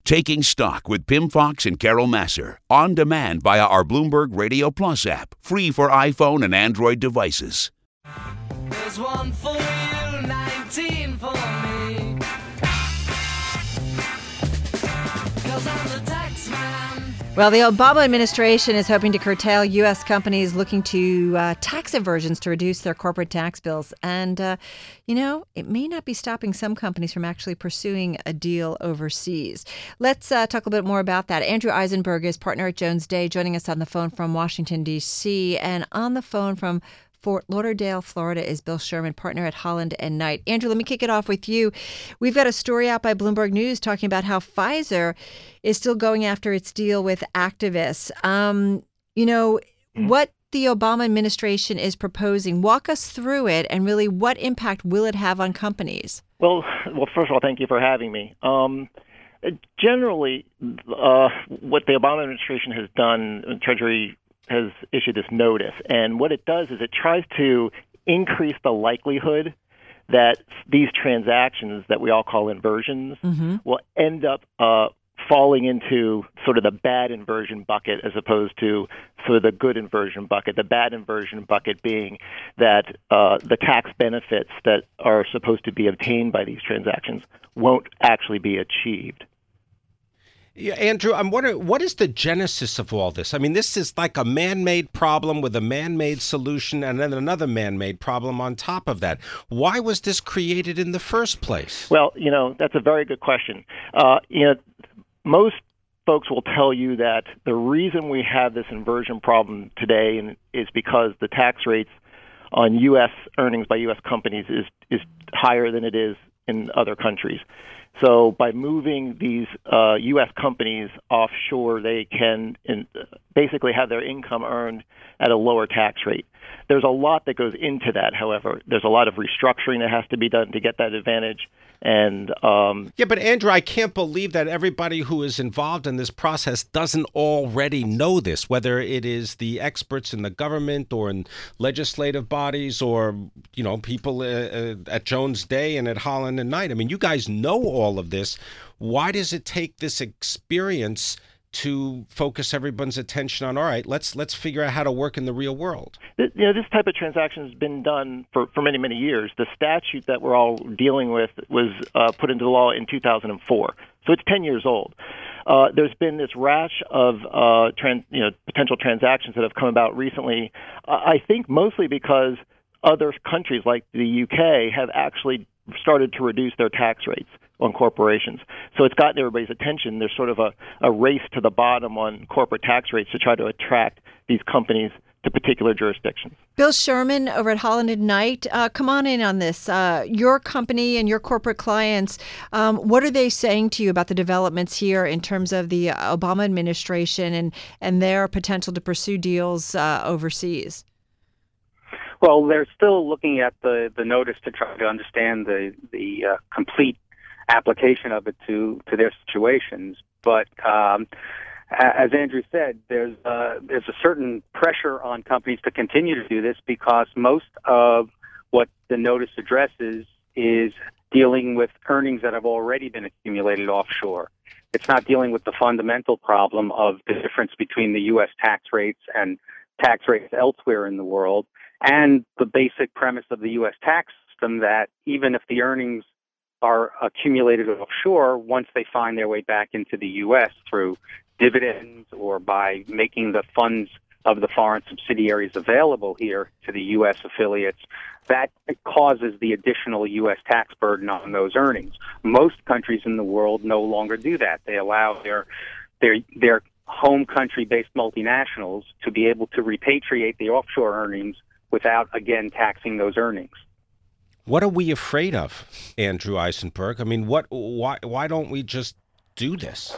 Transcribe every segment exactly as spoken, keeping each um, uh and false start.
Taking Stock with Pimm Fox and Carol Massar. On demand via our Bloomberg Radio Plus app. Free for iPhone and Android devices. There's one for you, nineteen for me. 'Cause I'm the tax man. Well, the Obama administration is hoping to curtail U S companies looking to uh, tax aversions to reduce their corporate tax bills. And, uh, you know, it may not be stopping some companies from actually pursuing a deal overseas. Let's uh, talk a little bit more about that. Andrew Eisenberg is partner at Jones Day, joining us on the phone from Washington, D C, and on the phone from Fort Lauderdale, Florida, is Bill Sherman, partner at Holland and Knight. Andrew, let me kick it off with you. We've got a story out by Bloomberg News talking about how Pfizer is still going after its deal with activists. Um, you know, mm-hmm. what the Obama administration is proposing, walk us through it, and really what impact will it have on companies? Well, well, first of all, thank you for having me. Um, generally, uh, what the Obama administration has done, Treasury has issued this notice, and what it does is it tries to increase the likelihood that these transactions that we all call inversions mm-hmm. will end up uh, falling into sort of the bad inversion bucket as opposed to sort of the good inversion bucket. The bad inversion bucket being that uh, the tax benefits that are supposed to be obtained by these transactions won't actually be achieved. Yeah, Andrew, I'm wondering, what is the genesis of all this? I mean, this is like a man-made problem with a man-made solution and then another man-made problem on top of that. Why was this created in the first place? Well, you know, that's a very good question. Uh, you know, most folks will tell you that the reason we have this inversion problem today is because the tax rates on U S earnings by U S companies is, is higher than it is in other countries. So by moving these uh, U S companies offshore, they can in, basically have their income earned at a lower tax rate. There's a lot that goes into that, however. There's a lot of restructuring that has to be done to get that advantage. And um, yeah, but Andrew, I can't believe that everybody who is involved in this process doesn't already know this, whether it is the experts in the government or in legislative bodies or, you know, people uh, uh, at Jones Day and at Holland and Knight. I mean, you guys know all of this. Why does it take this experience to focus everyone's attention on, all right, let's let's figure out how to work in the real world? You know, this type of transaction has been done for, for many, many years. The statute that we're all dealing with was uh, put into law in two thousand four, so it's ten years old. Uh, there's been this rash of uh, trans, you know, potential transactions that have come about recently, uh, I think mostly because other countries like the U K have actually started to reduce their tax rates on corporations. So it's gotten everybody's attention. There's sort of a, a race to the bottom on corporate tax rates to try to attract these companies to particular jurisdictions. Bill Sherman over at Holland and Knight, uh, come on in on this. Uh, your company and your corporate clients, um, what are they saying to you about the developments here in terms of the Obama administration and, and their potential to pursue deals uh, overseas? Well, they're still looking at the, the notice to try to understand the, the uh, complete application of it to, to their situations. But um, as Andrew said, there's uh, there's a certain pressure on companies to continue to do this because most of what the notice addresses is dealing with earnings that have already been accumulated offshore. It's not dealing with the fundamental problem of the difference between the U S tax rates and tax rates elsewhere in the world, and the basic premise of the U S tax system that even if the earnings are accumulated offshore, once they find their way back into the U S through dividends or by making the funds of the foreign subsidiaries available here to the U S affiliates, that causes the additional U S tax burden on those earnings. Most countries in the world no longer do that. They allow their their their home country-based multinationals to be able to repatriate the offshore earnings without, again, taxing those earnings. What are we afraid of, Andrew Eisenberg? I mean, what? Why? Why don't we just do this?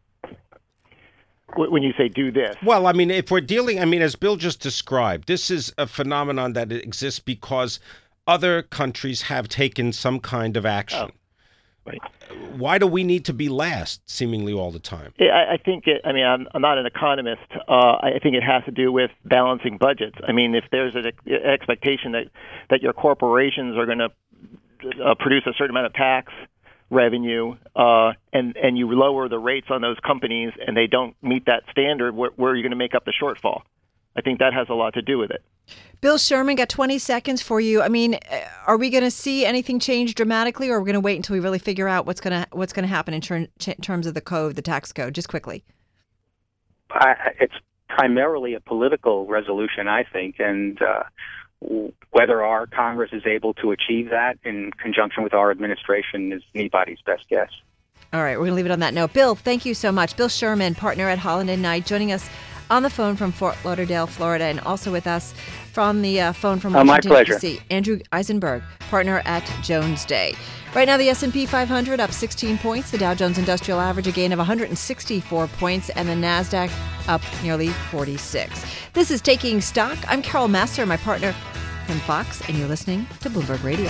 When you say do this? Well, I mean, if we're dealing, I mean, as Bill just described, this is a phenomenon that exists because other countries have taken some kind of action. Oh, right. Why do we need to be last, seemingly all the time? I, I think, it, I mean, I'm, I'm not an economist. Uh, I think it has to do with balancing budgets. I mean, if there's an expectation that, that your corporations are going to uh, produce a certain amount of tax revenue, uh, and and you lower the rates on those companies, and they don't meet that standard, where, where are you going to make up the shortfall? I think that has a lot to do with it. Bill Sherman, got twenty seconds for you. I mean, are we going to see anything change dramatically, or are we going to wait until we really figure out what's going to what's going to happen in ter- terms of the code, the tax code? Just quickly. I, it's primarily a political resolution, I think, and uh, whether our Congress is able to achieve that in conjunction with our administration is anybody's best guess. All right, we're going to leave it on that note. Bill, thank you so much. Bill Sherman, partner at Holland and Knight, joining us on the phone from Fort Lauderdale, Florida, and also with us from the uh, phone from Washington, oh, my pleasure. D C, Andrew Eisenberg, partner at Jones Day. Right now, the S and P five hundred up sixteen points, the Dow Jones Industrial Average a gain of one hundred sixty-four points, and the NASDAQ up nearly forty-six. This is Taking Stock. I'm Carol Massar, my partner from Fox, and you're listening to Bloomberg Radio.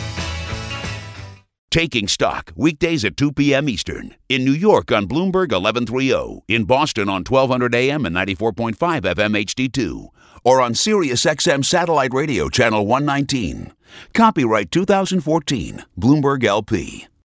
Taking Stock, weekdays at two p.m. Eastern. In New York on Bloomberg eleven thirty. In Boston on twelve hundred A M and ninety-four point five F M H D two. Or on Sirius X M Satellite Radio Channel one nineteen. Copyright two thousand fourteen, Bloomberg L P.